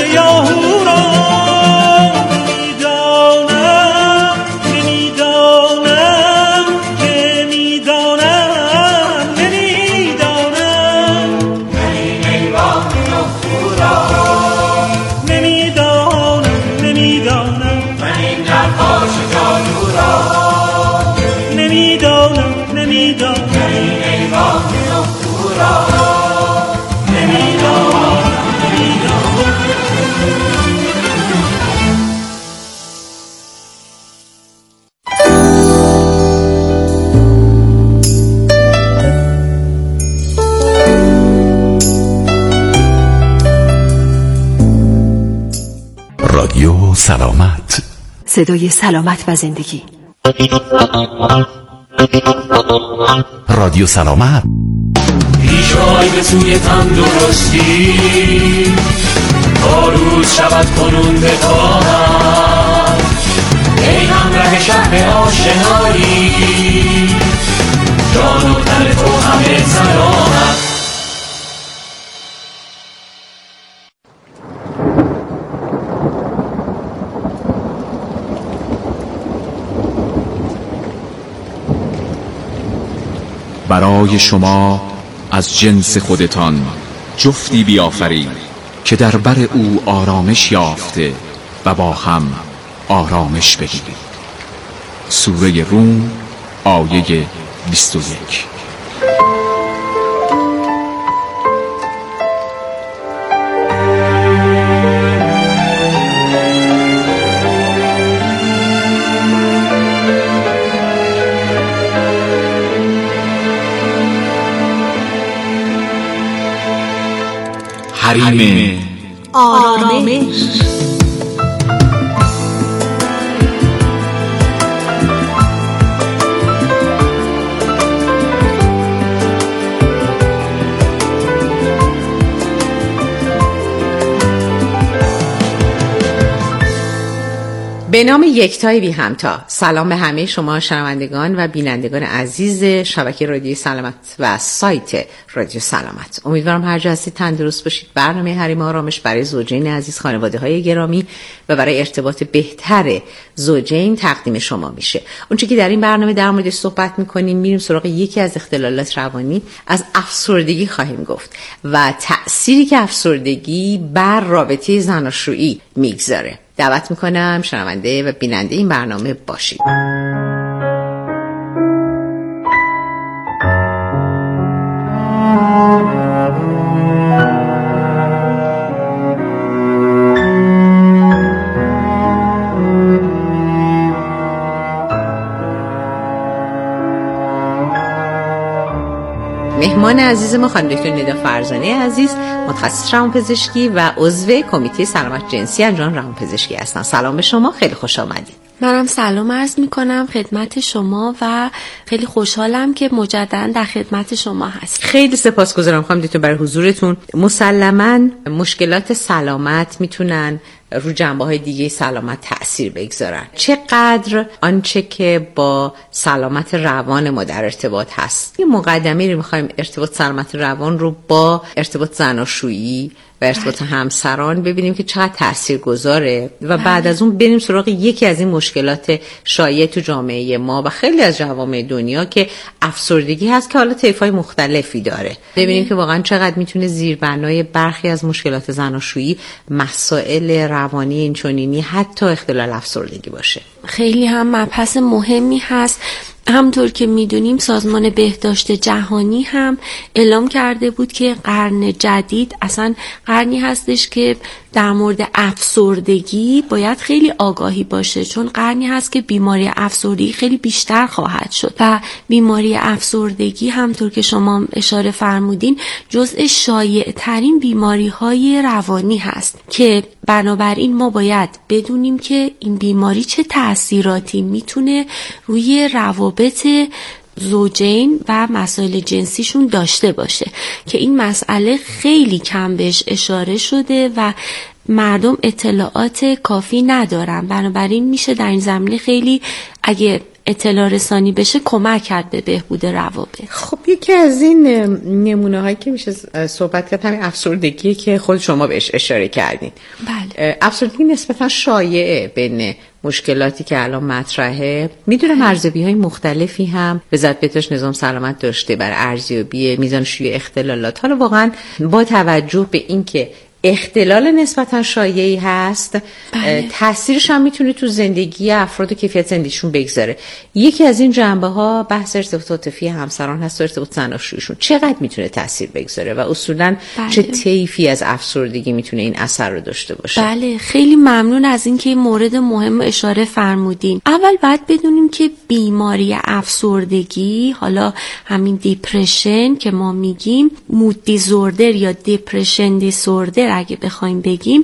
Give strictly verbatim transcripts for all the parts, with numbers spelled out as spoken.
رادیو سلامت، صدای سلامت و زندگی. رادیو سلامت. پیش‌های به سوی تندرستی، تا روز شود کنون به خواهد، ای همراه شهر آشنایی، جان و تن تو همه سلامت. برای شما از جنس خودتان جفتی بیافرید که در بر او آرامش یافته و با هم آرامش بگیرید. سوره روم آیه بیست و یک. حریم آرامش. به نام یکتای بی همتا. سلام به همه شما شنوندگان و بینندگان عزیز شبکه رادیو سلامت و سایت رادیو سلامت. امیدوارم هر جا هستید تندرست باشید. برنامه حریم آرامش برای زوجین عزیز، خانواده های گرامی و برای ارتباط بهتر زوجین تقدیم شما میشه. اونچه که در این برنامه در موردش صحبت میکنیم، میریم سراغ یکی از اختلالات روانی، از افسردگی خواهیم گفت و تأثیری که افسردگی بر رابطه زناشویی میگذاره. دعوت میکنم شنونده و بیننده این برنامه باشید. مهمان عزیز ما خانم دکتر ندا فرزانه عزیز، متخصص روانپزشکی و عضو کمیته سلامت جنسی انجمن روانپزشکی هستن. سلام به شما، خیلی خوش آمدید. منم سلام عرض میکنم خدمت شما و خیلی خوشحالم که مجددا در خدمت شما هست. خیلی سپاسگزارم خانم دکتر برای حضورتون. مسلماً مشکلات سلامت میتونن رو جنبه‌های دیگه سلامت تأثیر بگذارن. چقدر آنچه که با سلامت روان ما در ارتباط هست. یه مقدمه رو می‌خوایم ارتباط سلامت روان رو با ارتباط زناشویی و ارتباط همسران ببینیم که چقدر تاثیرگذاره و بعد از اون بریم سراغ یکی از این مشکلات شایع تو جامعه ما و خیلی از جوامع دنیا که افسردگی هست که حالا طیف‌های مختلفی داره. ببینیم که واقعا چقدر میتونه زیربنای برخی از مشکلات زناشویی مسائل روانی اینچنینی حتی اختلال افسردگی باشه. خیلی هم مبحث مهمی هست. همطور که میدونیم سازمان بهداشت جهانی هم اعلام کرده بود که قرن جدید اصلا قرنی هستش که در مورد افسردگی باید خیلی آگاهی باشه، چون قرنی هست که بیماری افسردگی خیلی بیشتر خواهد شد و بیماری افسردگی همطور که شما اشاره فرمودین جزء شایع ترین بیماری های روانی هست که بنابراین ما باید بدونیم که این بیماری چه تأثیراتی میتونه روی روابط زوجین و مسائل جنسیشون داشته باشه که این مسئله خیلی کم بهش اشاره شده و مردم اطلاعات کافی ندارن. بنابراین میشه در این زمینه خیلی اگه اطلاع رسانی بشه کمک کرد به بهبود روابط. خب یکی از این نمونه هایی که میشه صحبت کرد همین افسردگی که خود شما بهش اشاره کردین. بله. افسردگی نسبتا شایعه بین مشکلاتی که الان مطرحه. میدونم ارزیابی های مختلفی هم وزارت بهداشت نظام سلامت داشته برای ارزیابی میزان شیوع اختلالات. حالا واقعا با توجه به اینکه اختلال نسبتا شایعی هست، بله. تاثیرش هم میتونه تو زندگی افراد و کیفیت زندگیشون بگذاره. یکی از این جنبه ها بحث ارتباط عاطفی همسران هست و ارتباط زناشوییشون چقدر میتونه تاثیر بگذاره و اصولا بله. چه طیفی از افسردگی میتونه این اثر رو داشته باشه؟ بله، خیلی ممنون از این که این مورد مهم اشاره فرمودین. اول باید بدونیم که بیماری افسردگی، حالا همین دیپرشن که ما میگیم، مود دیزوردر یا دیپرشن دیسوردر اگه بخوایم بگیم،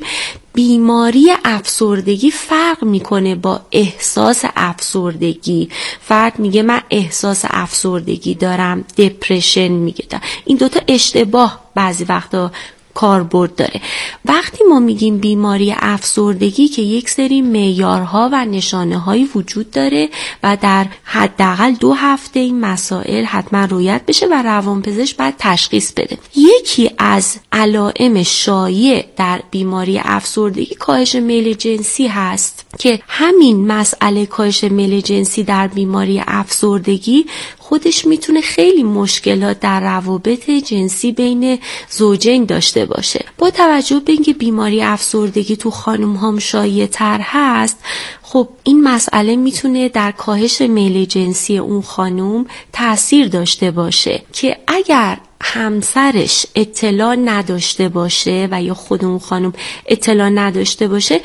بیماری افسردگی فرق میکنه با احساس افسردگی. فرد میگه من احساس افسردگی دارم، دپرشن میگه دارم. این دوتا اشتباه بعضی وقتا کاربرد داره. وقتی ما میگیم بیماری افسردگی که یک سری معیارها و نشانه‌هایی وجود داره و در حداقل دو هفته این مسائل حتما رعایت بشه و روانپزشک باید تشخیص بده. یکی از علائم شایع در بیماری افسردگی کاهش میل جنسی هست که همین مسئله کاهش میل جنسی در بیماری افسردگی خودش میتونه خیلی مشکلات در روابط جنسی بین زوجین داشته باشه. با توجه به اینکه بیماری افسردگی تو خانم هم شایع تر هست، خب این مسئله میتونه در کاهش میل جنسی اون خانم تأثیر داشته باشه که اگر همسرش اطلاع نداشته باشه و یا خود اون خانم اطلاع نداشته باشه،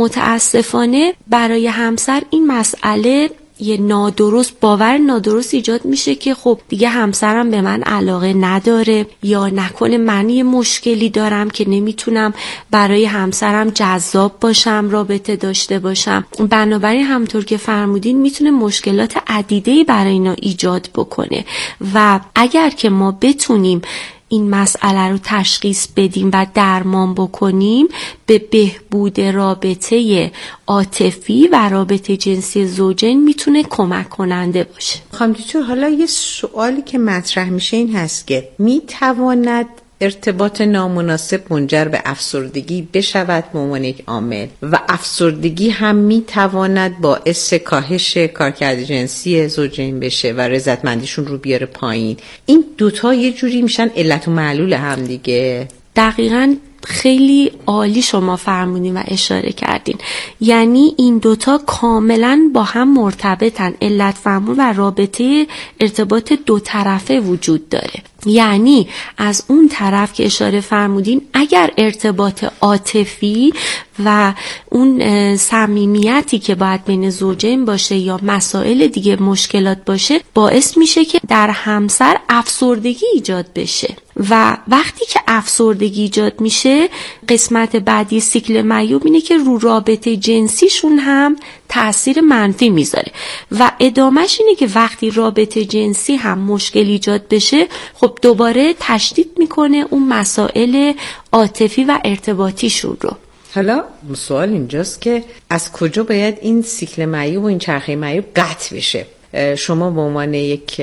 متاسفانه برای همسر این مسئله یه نادرست باور نادرست ایجاد میشه که خب دیگه همسرم به من علاقه نداره، یا نکنه من یه مشکلی دارم که نمیتونم برای همسرم جذاب باشم، رابطه داشته باشم. بنابراین همطور که فرمودین میتونه مشکلات عدیده‌ای برای اینا ایجاد بکنه و اگر که ما بتونیم این مسئله رو تشخیص بدیم و درمان بکنیم، به بهبود رابطه عاطفی و رابطه جنسی زوجین میتونه کمک کننده باشه. خانم دکتر، حالا یه سوالی که مطرح میشه این هست که میتواند ارتباط نامناسب منجر به افسردگی بشود به عنوان یک عامل و افسردگی هم میتواند باعث کاهش کارکرد جنسی زوجین بشه و رضایتمندیشون رو بیاره پایین. این دوتا یه جوری میشن علت و معلول هم دیگه. دقیقاً خیلی عالی شما فرمودین و اشاره کردین. یعنی این دوتا کاملا با هم مرتبطن. علت فهمون و رابطه ارتباط دو طرفه وجود داره. یعنی از اون طرف که اشاره فرمودین، اگر ارتباط عاطفی و اون صمیمیتی که باید بین زوجین باشه یا مسائل دیگه مشکلات باشه، باعث میشه که در همسر افسردگی ایجاد بشه و وقتی که افسردگی ایجاد میشه، قسمت بعدی سیکل معیوب اینه که رو رابطه جنسیشون هم تأثیر منفی میذاره و ادامهش اینه که وقتی رابطه جنسی هم مشکل ایجاد بشه، خب دوباره تشدید میکنه اون مسائل عاطفی و ارتباطیشون رو. حالا سوال اینجاست که از کجا باید این سیکل معیوب و این چرخه معیوب قطع بشه؟ شما به عنوان یک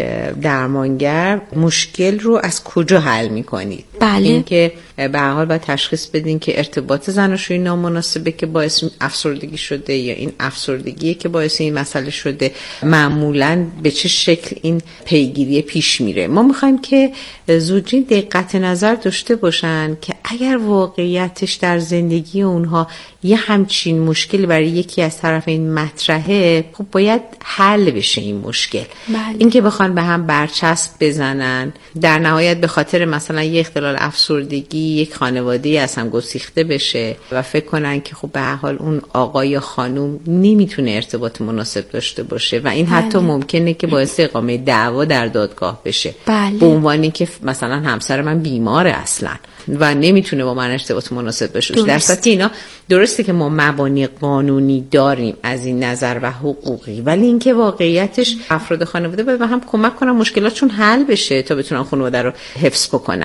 درمانگر مشکل رو از کجا حل میکنید؟ بله. این که به هر حال باید تشخیص بدین که ارتباط زناشویی نامناسبه که باعث افسردگی شده یا این افسردگیه که باعث این مسئله شده. معمولاً به چه شکل این پیگیری پیش میره؟ ما میخوایم که زوجین دقت نظر داشته باشن که اگر واقعیتش در زندگی اونها یه همچین مشکلی برای یکی از طرفین مطرحه، خب باید حل بشه این مشکل. بله. این که بخوان به هم برچسب بزنن، در نهایت به خاطر مثلا یه اختلال افسردگی یک خانواده‌ای از هم گسیخته بشه و فکر کنن که خب به هر حال اون آقا یا خانم نمیتونه ارتباط مناسب داشته باشه و این بله. حتی ممکنه که باعث اقامه دعوا در دادگاه بشه. بله. به عنوانی که مثلا همسر من بیماره اصلا و نمیتونه با من ارتباط مناسب بشه. در صورتی که اینا درسته که ما مبانی قانونی داریم از این نظر و حقوقی، ولی اینکه واقعیتش افراد خانواده باید به هم کمک کنن مشکلاتشون حل بشه تا بتونن خانواده رو حفظ بکنن.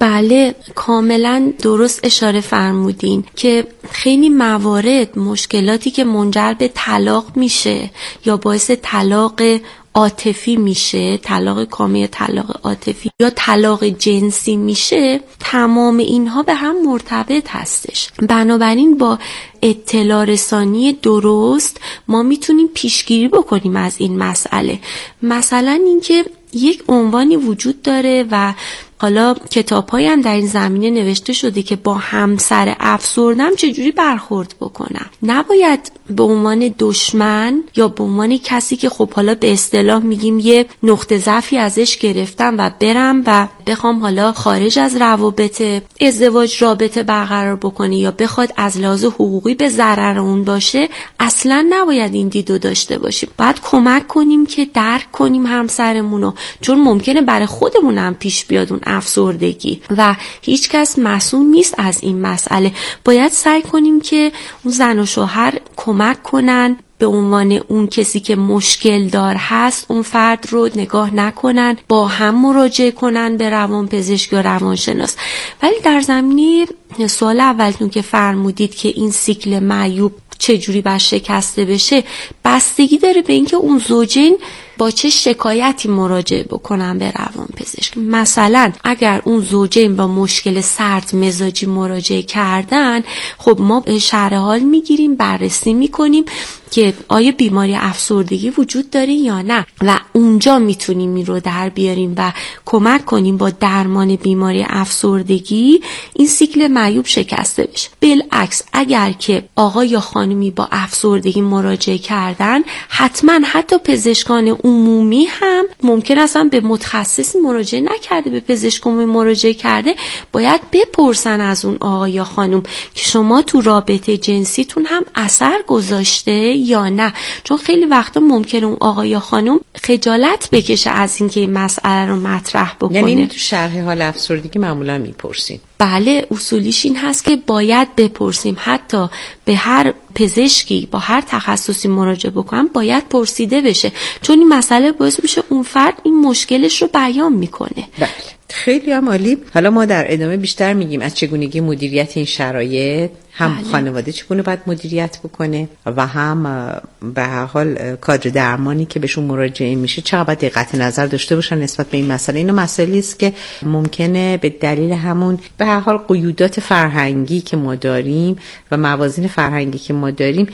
بله کاملا درست اشاره فرمودین که خیلی موارد مشکلاتی که منجر به طلاق میشه یا باعث طلاق عاطفی میشه، طلاق کامل، طلاق عاطفی یا طلاق جنسی میشه، تمام اینها به هم مرتبط هستش. بنابراین با اطلاع رسانی درست ما میتونیم پیشگیری بکنیم از این مسئله. مثلا اینکه یک عنوانی وجود داره و حالا کتاب‌هایی هم در این زمینه نوشته شده که با همسر افسردم چجوری برخورد بکنم. نباید به عنوان دشمن یا به عنوان کسی که خب حالا به اصطلاح میگیم یه نقطه ضعفی ازش گرفتم و برم و بخوام حالا خارج از روابط ازدواج رابطه برقرار بکنه یا بخواد از لحاظ حقوقی به ضرر اون باشه. اصلا نباید این دیدو داشته باشیم. باید کمک کنیم که درک کنیم همسرمونو، چون ممکنه برای خودمون هم پیش بیاد اون افسردگی و هیچ کس مسئول نیست از این مسئله. باید سعی کنیم که اون زن و شوهر کمک کنن، به عنوان اون کسی که مشکل دار هست اون فرد رو نگاه نکنن، با هم مراجعه کنن به روانپزشک یا روانشناس. ولی در زمینه سوال اولتون که فرمودید که این سیکل معیوب چجوری باید شکسته بشه، بستگی داره به اینکه اون زوجین با چه شکایتی مراجعه بکنن به روانپزشک. مثلا اگر اون زوجین با مشکل سرد مزاجی مراجعه کردن، خب ما شرح حال میگیریم، بررسی میکنیم که آیا بیماری افسردگی وجود داره یا نه و اونجا میتونیم این رو در بیاریم و کمک کنیم با درمان بیماری افسردگی این سیکل معیوب شکسته بشه. بالعکس اگر که آقا یا خانمی با افسردگی مراجعه کردن، حتما حتی پزشکان عمومی هم ممکن اصلا به متخصصی مراجعه نکرده، به پزشک عمومی مراجعه کرده، باید بپرسن از اون آقا یا خانم که شما تو رابطه جنسیتون هم اثر گذاشته یا نه. چون خیلی وقتا ممکنه اون آقا یا خانم خجالت بکشه از اینکه این مسئله رو مطرح بکنه. یعنی تو شرح حال افسردگی معمولا میپرسین؟ بله اصولیش این هست که باید بپرسیم، حتی به هر پزشکی با هر تخصصی مراجعه بکنم باید پرسیده بشه، چون این مسئله باعث میشه اون فرد این مشکلش رو بیان میکنه. بله خیلی هم عالی. حالا ما در ادامه بیشتر میگیم از چگونگی مدیریت این شرایط، هم بله. خانواده چگونه باید مدیریت بکنه و هم به هر حال کادر درمانی که بهشون مراجعه میشه چقدر باید دقت نظر داشته باشن نسبت به این مسئله. اینو مسئله است که ممکنه به دلیل همون به هر حال قیودات فرهنگی که ما داریم و موازین فرهنگی که ما داریم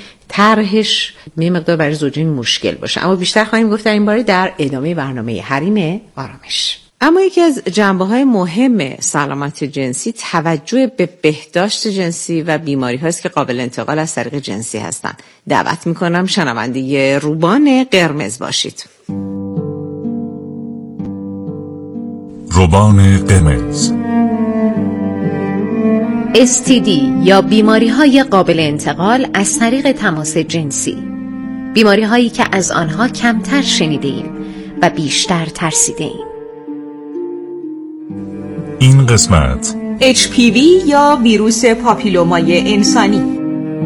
طرحش یه مقدار برای زوجین مشکل باشه. اما بیشتر خواهیم گفت در این باره در ادامه برنامه حریم آرامش. اما یکی از جنبه‌های مهم سلامت جنسی توجه به بهداشت جنسی و بیماری‌هایی است که قابل انتقال از طریق جنسی هستند. دعوت می‌کنم شنونده روبان قرمز باشید. روبان قرمز. اس تی دی یا بیماری‌های قابل انتقال از طریق تماس جنسی، بیماری‌هایی که از آنها کمتر شنیده‌ایم و بیشتر ترسیده‌ایم. این قسمت اچ پی وی یا ویروس پاپیلومای انسانی.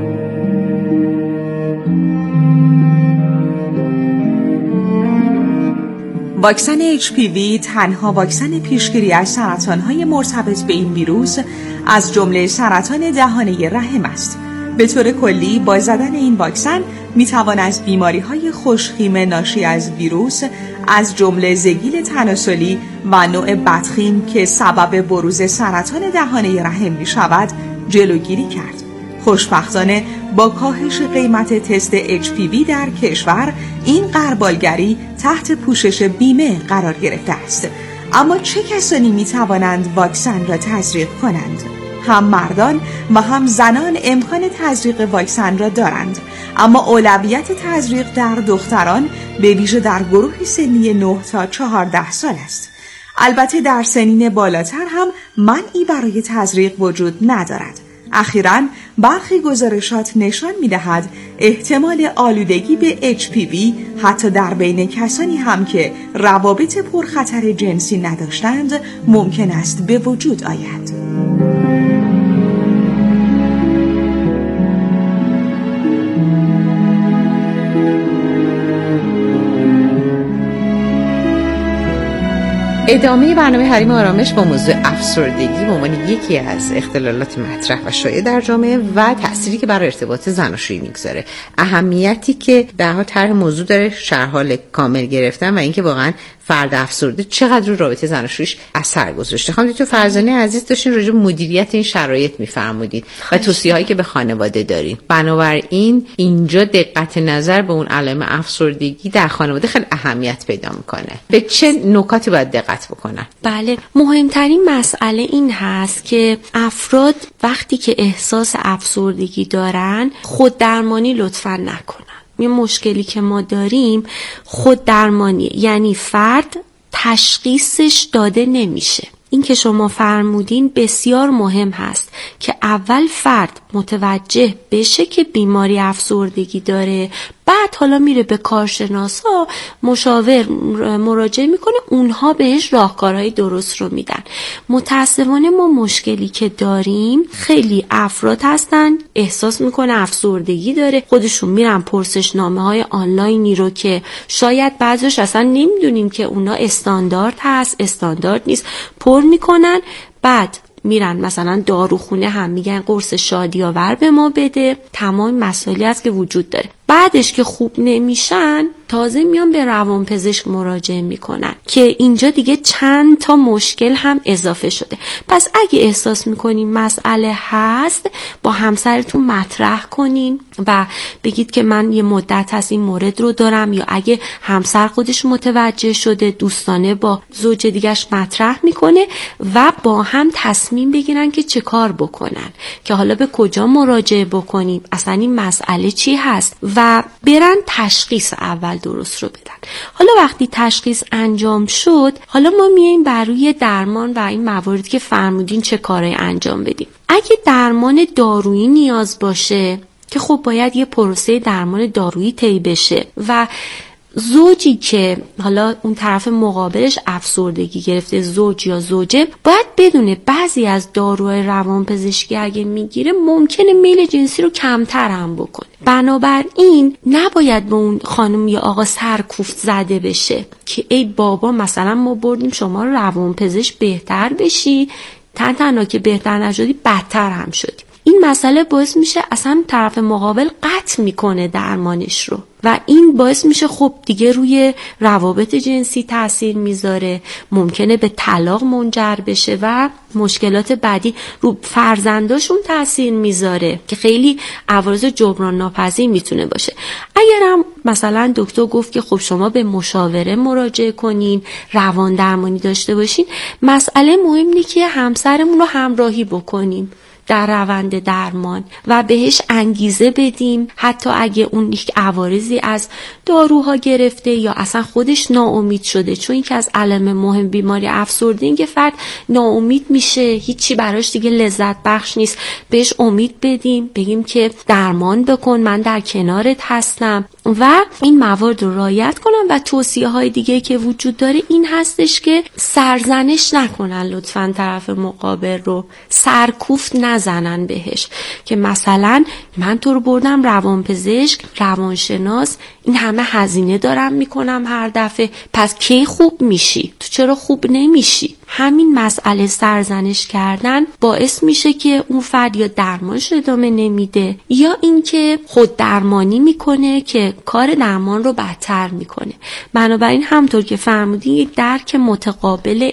واکسن اچ پی وی تنها واکسن پیشگیری از سرطان‌های مرتبط به این ویروس از جمله سرطان دهانه رحم است. به طور کلی با زدن این واکسن میتوان از بیماری‌های خوشخیم ناشی از ویروس از جمله زگیل تناسلی و نوع بدخیم که سبب بروز سرطان دهانه رحم میشود جلوگیری کرد. خوشبختانه با کاهش قیمت تست اچ پی وی در کشور این غربالگری تحت پوشش بیمه قرار گرفته است. اما چه کسانی میتوانند واکسن را تزریق کنند؟ هم مردان و هم زنان امکان تزریق واکسن را دارند، اما اولویت تزریق در دختران به ویژه در گروه سنی نه تا چهارده سال است. البته در سنین بالاتر هم منعی برای تزریق وجود ندارد. اخیراً برخی گزارشات نشان می‌دهد احتمال آلودگی به اچ پی وی حتی در بین کسانی هم که روابط پرخطر جنسی نداشتند ممکن است به وجود آید. ادامه برنامه حریم آرامش با موضوع افسردگی به عنوان یکی از اختلالات مطرح و شایع در جامعه و تأثیری که برای ارتباط زناشویی میگذاره، اهمیتی که در حال طرح موضوع داره شرح حال کامل گرفتن و اینکه واقعا فرد افسرده چقدر رو رابطه زناشوییش اثر گذاشته. خانم دکتر فرزانه عزیز داشتین راجع به مدیریت این شرایط میفرمودید و توصیه‌هایی که به خانواده دارین. بنابراین اینجا دقت نظر به اون علائم افسردگی در خانواده خیلی اهمیت پیدا میکنه. به چه نکاتی باید دقت بکنن؟ بله، مهمترین مسئله این هست که افراد وقتی که احساس افسردگی دارن خود درمانی لطفاً نکنن. یه مشکلی که ما داریم خود درمانی، یعنی فرد تشخیصش داده نمیشه. این که شما فرمودین بسیار مهم هست که اول فرد متوجه بشه که بیماری افسردگی داره، بعد حالا میره به کارشناسا، مشاور مراجعه میکنه، اونها بهش راهکارهای درست رو میدن. متاسفانه ما مشکلی که داریم خیلی افراد هستن احساس میکنه افسردگی داره، خودشون میرن پرسشنامه های آنلاینی رو که شاید بعضیش اصلا نمیدونیم که اونا استاندارد هست استاندارد نیست پر میکنن، بعد میرن مثلا داروخونه هم میگن قرص شادی آور به ما بده. تمام مسائلی هست که وجود داره. بعدش که خوب نمیشن تازه میان به روانپزشک مراجعه میکنن که اینجا دیگه چند تا مشکل هم اضافه شده. پس اگه احساس میکنین مسئله هست با همسرتون مطرح کنین و بگید که من یه مدت هست این مورد رو دارم، یا اگه همسر خودش متوجه شده دوستانه با زوج دیگه‌اش مطرح میکنه و با هم تصمیم بگیرن که چه کار بکنن، که حالا به کجا مراجعه بکنیم، اصلا این مسئله چی هست و برن تشخیص اول درست رو بدن. حالا وقتی تشخیص انجام شد، حالا ما میایم بر روی درمان و این مواردی که فرمودین چه کارهای انجام بدیم. اگه درمان دارویی نیاز باشه که خب باید یه پروسه درمان دارویی طی بشه و زوجی که حالا اون طرف مقابلش افسردگی گرفته، زوج یا زوجه، باید بدونه بعضی از داروهای روانپزشکی اگه میگیره ممکنه میل جنسی رو کمتر هم بکنه. بنابراین نباید به اون خانم یا آقا سرکوفت زده بشه که ای بابا مثلا ما بردیم شما رو روانپزشک بهتر بشی، تن تنها که بهتر نشدی بدتر هم شدی. این مسئله باعث میشه اصلا طرف مقابل قطع میکنه درمانش رو و این باعث میشه خب دیگه روی روابط جنسی تاثیر میذاره، ممکنه به طلاق منجر بشه و مشکلات بعدی رو فرزنداشون تاثیر میذاره که خیلی عوارض جبران ناپذیر میتونه باشه. اگرم مثلا دکتر گفت که خب شما به مشاوره مراجعه کنین، روان درمانی داشته باشین، مسئله مهم اینه که همسرمون رو همراهی بکنیم در روند درمان و بهش انگیزه بدیم، حتی اگه اون یک عوارضی از داروها گرفته یا اصلا خودش ناامید شده، چون این که از علائم مهم بیماری افسردگی فرد ناامید میشه، هیچی براش دیگه لذت بخش نیست، بهش امید بدیم، بگیم که درمان بکن، من در کنارت هستم و این موارد رو رعایت کنم. و توصیه های دیگه که وجود داره این هستش که سرزنش نکنن لطفاً طرف مقابل رو، سرکوفت نزنن بهش که مثلا من تو رو بردم روانپزشک، روانشناس، این همه هزینه دارم میکنم هر دفعه، پس کی خوب میشی؟ تو چرا خوب نمیشی؟ همین مسئله سرزنش کردن باعث میشه که اون فرد یا درمانش ادامه نمیده یا اینکه خود درمانی میکنه که کار درمان رو بدتر میکنه. بنابراین همطور که فرمودین یک درک متقابل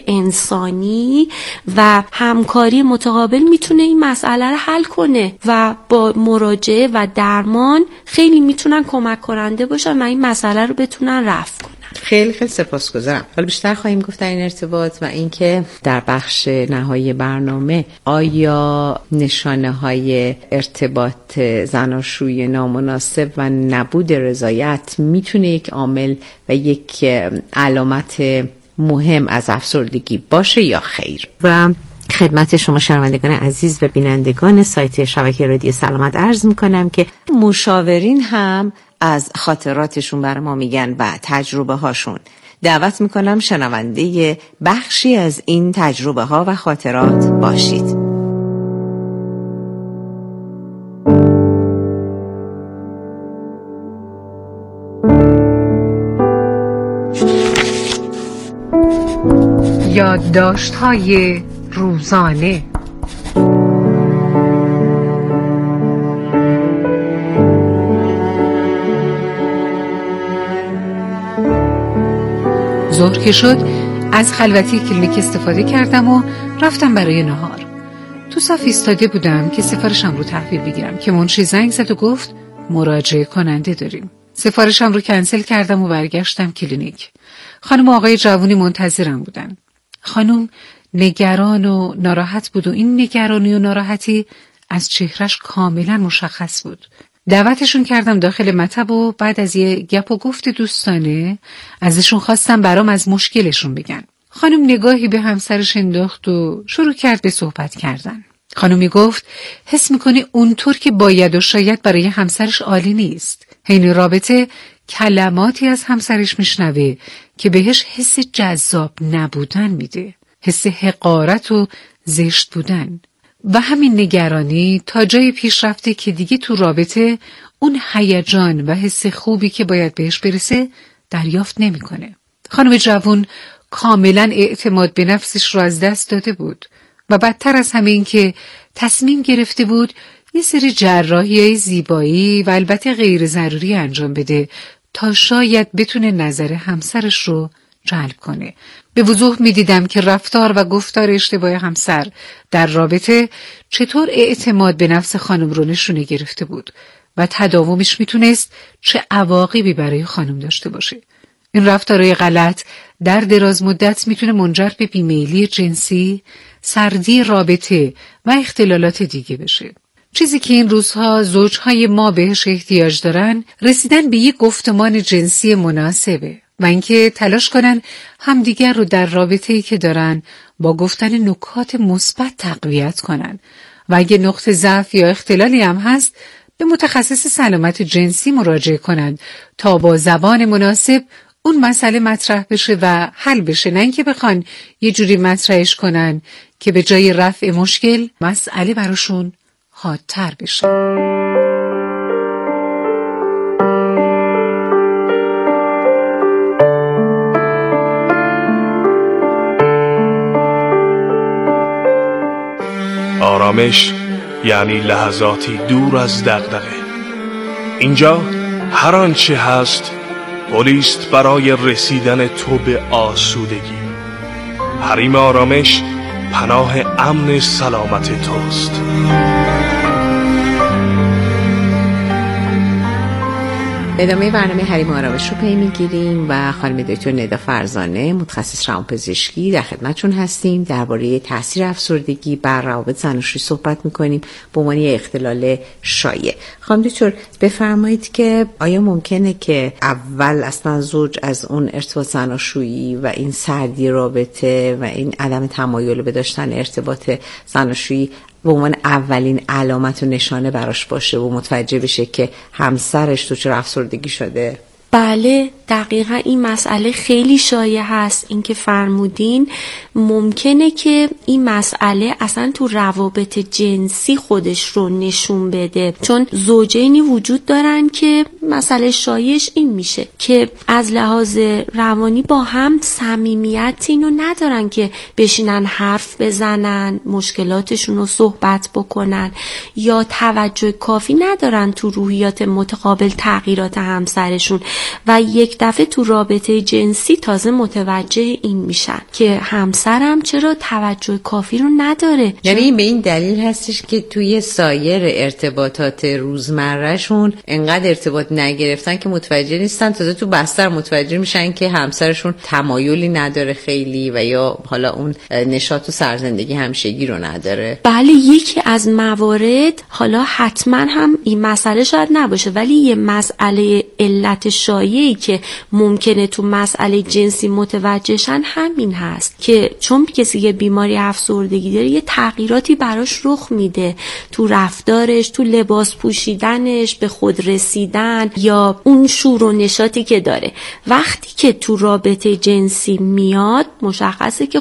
انسانی و همکاری متقابل میتونه این مسئله رو حل کنه و با مراجعه و درمان خیلی میتونن کمک کننده باشن و این مسئله رو بتونن رفع کنن. خیلی خیلی سپاسگزارم. حالا بیشتر خواهیم گفت در این ارتباط و اینکه در بخش نهایی برنامه آیا نشانه های ارتباط زناشویی نامناسب و نبود رضایت میتونه یک عامل و یک علامت مهم از افسردگی باشه یا خیر؟ و خدمت شما شنوندگان عزیز و بینندگان سایت شبکه رادیو سلامت عرض میکنم که مشاورین هم از خاطراتشون بر ما میگن و تجربه هاشون. دعوت میکنم شنونده بخشی از این تجربه ها و خاطرات باشید. یادداشت‌های روزانه. ظهر که شد از خلوتی کلینیک استفاده کردم و رفتم برای نهار. تو صف ایستاده بودم که سفارشم رو تحویل بگیرم که منشی زنگ زد و گفت مراجعه کننده داریم. سفارشم رو کنسل کردم و برگشتم کلینیک. خانم و آقای جوونی منتظرم بودن. خانم نگران و ناراحت بود و این نگرانی و ناراحتی از چهرش کاملا مشخص بود. دعوتشون کردم داخل مطب و بعد از یه گپ و گفت دوستانه ازشون خواستم برام از مشکلشون بگن. خانم نگاهی به همسرش انداخت و شروع کرد به صحبت کردن. خانم می گفت حس میکنه اونطور که باید و شاید برای همسرش عالی نیست. حین رابطه کلماتی از همسرش میشنوه که بهش حس جذاب نبودن میده، حس حقارت و زشت بودن. و همین نگرانی تا جای پیش رفته که دیگه تو رابطه اون هیجان و حس خوبی که باید بهش برسه دریافت نمیکنه. خانم جوون کاملا اعتماد به نفسش رو از دست داده بود و بدتر از همه این که تصمیم گرفته بود یه سری جراحی‌های زیبایی و البته غیر ضروری انجام بده تا شاید بتونه نظر همسرش رو جلب کنه. به وضوح می دیدم که رفتار و گفتار اشتباه همسر در رابطه چطور اعتماد به نفس خانم رو نشونه گرفته بود و تداومش می تونست چه عواقبی برای خانم داشته باشه. این رفتارهای غلط در دراز مدت می تونه منجر به بیمیلی جنسی، سردی رابطه و اختلالات دیگه بشه. چیزی که این روزها زوجهای ما بهش احتیاج دارن رسیدن به یک گفتمان جنسی مناسبه و اینکه تلاش کنن همدیگر رو در رابطه‌ای که دارن با گفتن نکات مثبت تقویت کنن و اگه نقطه ضعف یا اختلالی هم هست به متخصص سلامت جنسی مراجعه کنن تا با زبان مناسب اون مسئله مطرح بشه و حل بشه، نه اینکه بخوان یه جوری مطرحش کنن که به جای رفع مشکل مسئله براشون حادتر بشه. آرامش یعنی لحظاتی دور از دغدغه. اینجا هر آنچه هست پلیست برای رسیدن تو به آسودگی. حریم آرامش پناه امن سلامت توست. ادامه برنامه حریم آرامش رو پی میگیریم و خانم دکتر ندا فرزانه متخصص روانپزشکی در خدمتشون هستیم. درباره تاثیر افسردگی بر روابط زناشویی صحبت میکنیم به عنوان یک اختلال شایع. خانم دکتر بفرمایید که آیا ممکنه که اول اصلا زوج از اون ارتباط زناشویی و این سردی رابطه و این عدم تمایل به داشتن ارتباط زناشویی به عنوان اولین علامت و نشانه براش باشه و متوجه بشه که همسرش تو چرا افسردگی شده؟ بله دقیقا این مسئله خیلی شایع هست. این که فرمودین ممکنه که این مسئله اصلا تو روابط جنسی خودش رو نشون بده، چون زوجینی وجود دارن که مسئله شایعش این میشه که از لحاظ روانی با هم صمیمیتی اینو ندارن که بشینن حرف بزنن، مشکلاتشون رو صحبت بکنن، یا توجه کافی ندارن تو روحیات متقابل تغییرات همسرشون و یک دفعه تو رابطه جنسی تازه متوجه این میشن که همسرم چرا توجه کافی رو نداره. یعنی به این دلیل هستش که توی سایر ارتباطات روزمرهشون انقدر ارتباط نگرفتن که متوجه نیستن، تازه تو بستر متوجه میشن که همسرشون تمایلی نداره خیلی و یا حالا اون نشاط و سرزندگی همشگی رو نداره. بله یکی از موارد، حالا حتما هم این مسئله شاید نباشه ولی یه مسئله علت شایعی که ممکنه تو مسئله جنسی متوجهشن همین هست که چون کسی یه بیماری افسردگی داره یه تغییراتی براش رخ میده تو رفتارش، تو لباس پوشیدنش، به خود رسیدن یا اون شور و نشاطی که داره. وقتی که تو رابطه جنسی میاد مشخصه که خب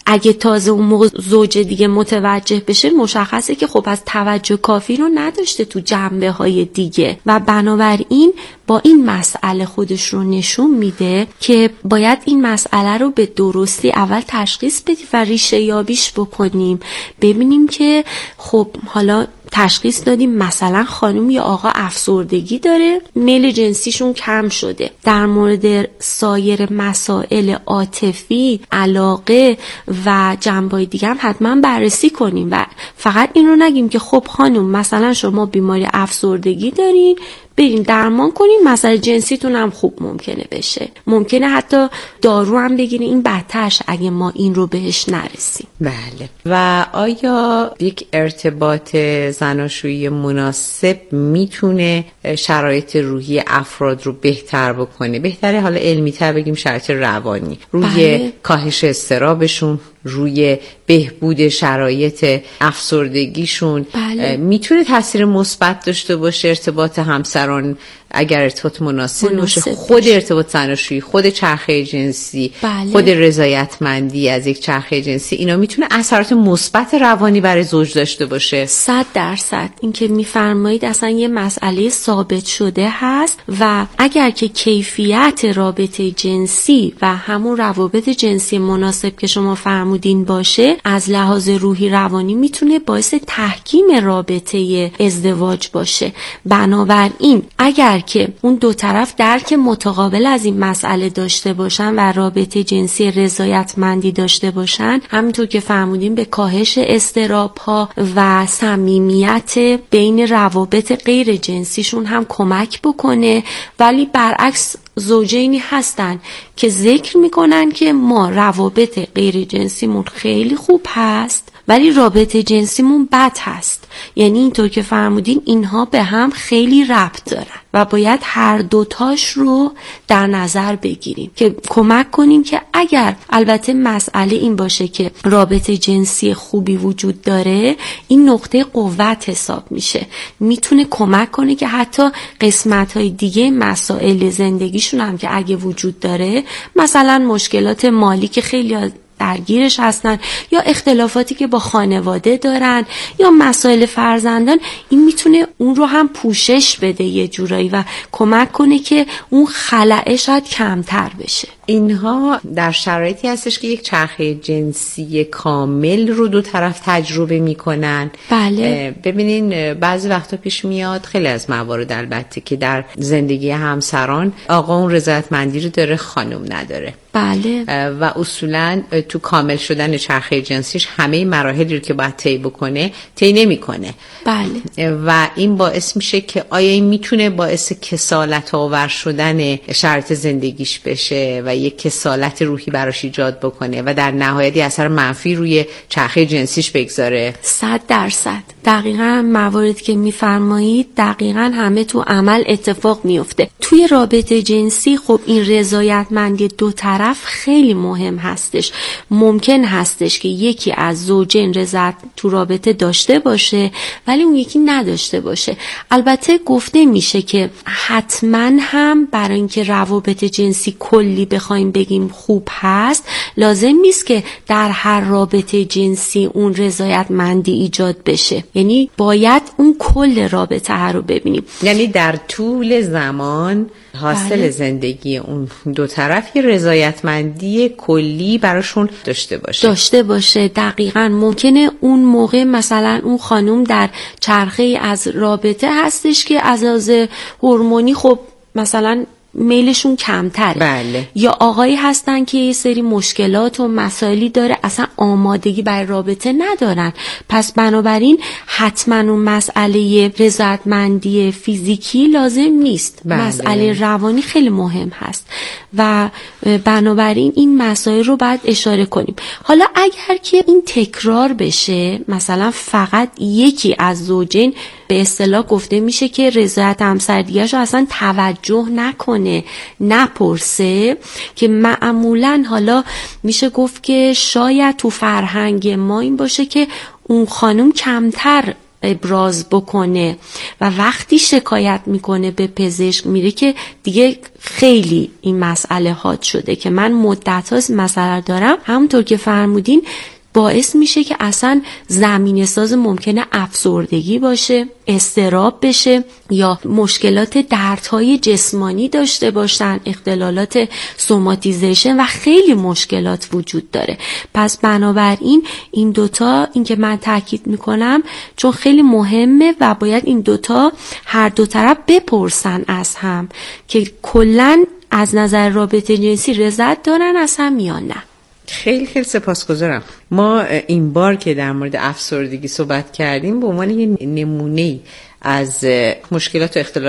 اگه تازه اون موقع زوج دیگه متوجه بشه، مشخصه که خب از توجه کافی رو نداشته تو جنبه های دیگه و بنابراین با این مسئله خودش رو نشون میده که باید این مسئله رو به درستی اول تشخیص بدیم و ریشه یابیش بکنیم، ببینیم که خب حالا تشخیص دادیم مثلا خانم یا آقا افسردگی داره، میل جنسیشون کم شده. در مورد سایر مسائل عاطفی، علاقه و جنبه‌های دیگه هم حتما بررسی کنیم و فقط این رو نگیم که خب خانم مثلا شما بیماری افسردگی دارین، برین درمان کنین، مسئله جنسیتون هم خوب ممکنه بشه. ممکنه حتی دارو هم بگیرین، این بدترش اگه ما این رو بهش نرسیم. بله. و آیا یک ارتباط زناشویی مناسب میتونه شرایط روحی افراد رو بهتر بکنه؟ بهتره حالا علمی تر بگیم شرایط روانی، روی بله. کاهش اضطرابشون، روی بهبود شرایط افسردگیشون. بله. میتونه تاثیر مثبت داشته باشه ارتباط همسران اگر ارتباط مناسب, مناسب باشه، خود ارتباط زناشویی، خود چرخه جنسی. بله. خود رضایتمندی از یک چرخه جنسی، اینا میتونه اثرات مثبت روانی برای زوج داشته باشه. صد درصد این که میفرمایید اصلا یه مسئله ثابت شده هست و اگر که کیفیت رابطه جنسی و همون روابط جنسی مناسب که شما فرمودین باشه، از لحاظ روحی روانی میتونه باعث تحکیم رابطه ازدواج باشه. بنابراین اگر که اون دو طرف درک متقابل از این مسئله داشته باشن و رابطه جنسی رضایتمندی داشته باشن، همینطور که فرمودیم به کاهش اضطراب‌ها و صمیمیت بین روابط غیر جنسیشون هم کمک بکنه. ولی برعکس زوجینی هستن که ذکر میکنن که ما روابط غیر جنسیمون خیلی خوب هست ولی رابطه جنسیمون بد هست. یعنی اینطور که فرمودین اینها به هم خیلی ربط دارن و باید هر دوتاش رو در نظر بگیریم که کمک کنیم که اگر البته مسئله این باشه که رابطه جنسی خوبی وجود داره، این نقطه قوت حساب میشه، میتونه کمک کنه که حتی قسمت‌های دیگه مسائل زندگیشون هم که اگه وجود داره، مثلا مشکلات مالی که خیلی درگیرش هستن یا اختلافاتی که با خانواده دارن یا مسائل فرزندان، این میتونه اون رو هم پوشش بده یه جورایی و کمک کنه که اون خلأ شاید کمتر بشه. اینها در شرایطی هستش که یک چرخه جنسی کامل رو دو طرف تجربه میکنن. بله. ببینین بعضی وقتا پیش میاد، خیلی از موارد البته، که در زندگی همسران آقا اون رضایتمندی رو داره، خانم نداره. بله. و اصولاً تو کامل شدن چرخه جنسیش همه مراحلی رو که باید طی بکنه طی نمیکنه. بله. و این باعث میشه که آیا این میتونه باعث کسالت آور شدن شرایط زندگیش بشه و یک کسالت روحی براش ایجاد بکنه و در نهایت اثر منفی روی چرخه جنسیش بگذاره. صد درصد دقیقاً مواردی که میفرمایید دقیقاً همه تو عمل اتفاق میفته. توی رابطه جنسی خب این رضایتمندی دو طرف خیلی مهم هستش. ممکن هستش که یکی از زوجین رضایت تو رابطه داشته باشه ولی اون یکی نداشته باشه. البته گفته میشه که حتما هم برای اینکه روابط جنسی کلی بخوایم بگیم خوب هست، لازم نیست که در هر رابطه جنسی اون رضایتمندی ایجاد بشه. یعنی باید اون کل رابطه رو ببینیم. یعنی در طول زمان حاصل بله. زندگی اون دو طرف یه رضایتمندی کلی براشون داشته باشه. داشته باشه دقیقاً. ممکنه اون موقع مثلا اون خانم در چرخه از رابطه هستش که از لحاظ هورمونی خب مثلا میلشون کمتره. بله. یا آقایی هستن که یه سری مشکلات و مسائلی داره، اصلا آمادگی برای رابطه ندارن، پس بنابراین حتما اون مسئله رضایتمندی فیزیکی لازم نیست. بله. مسئله روانی خیلی مهم هست و بنابراین این مسائل رو باید اشاره کنیم. حالا اگر که این تکرار بشه، مثلا فقط یکی از زوجین به اصطلاح گفته میشه که رضایت همسر دیگه‌شو اصلا توجه نکنه، نپرسه، که معمولاً حالا میشه گفت که شاید تو فرهنگ ما این باشه که اون خانم کمتر ابراز بکنه و وقتی شکایت میکنه به پزشک میره که دیگه خیلی این مسئله حاد شده که من مدت هاست مسئله دارم، همونطور که فرمودین باعث میشه که اصلا زمینه ساز ممکنه افسردگی باشه، اضطراب بشه یا مشکلات دردهای جسمانی داشته باشن، اختلالات سوماتیزیشن و خیلی مشکلات وجود داره. پس بنابراین این دوتا، این که من تاکید میکنم چون خیلی مهمه و باید این دوتا هر دو طرف بپرسن از هم که کلن از نظر رابطه جنسی رضایت دارن از هم یا نه. خیلی خیلی سپاسگزارم. ما این بار که در مورد افسردگی صحبت کردیم به عنوان یه نمونه‌ای از مشکلات و اختلالات